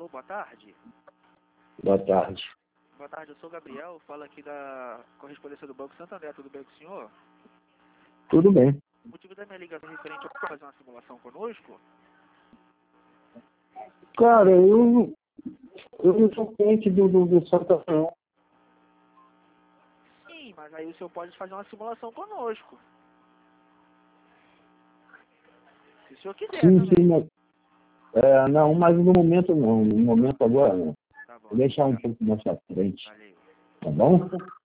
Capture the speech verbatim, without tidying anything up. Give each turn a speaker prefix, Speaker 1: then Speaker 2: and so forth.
Speaker 1: Alô, boa tarde.
Speaker 2: Boa tarde.
Speaker 1: Boa tarde, eu sou o Gabriel, falo aqui da correspondência do Banco Santander, tudo bem com o senhor?
Speaker 2: Tudo bem.
Speaker 1: O motivo da minha ligação é referente a fazer uma simulação conosco?
Speaker 2: Cara, eu, eu não sou cliente do, do, do Santander.
Speaker 1: Sim, mas aí o senhor pode fazer uma simulação conosco. Se o senhor quiser
Speaker 2: Sim,
Speaker 1: também.
Speaker 2: sim, mas, é, não, mas no momento não. No momento agora não.
Speaker 1: Tá bom.
Speaker 2: Vou deixar um pouco mais pra frente.
Speaker 1: Valeu.
Speaker 2: Tá bom?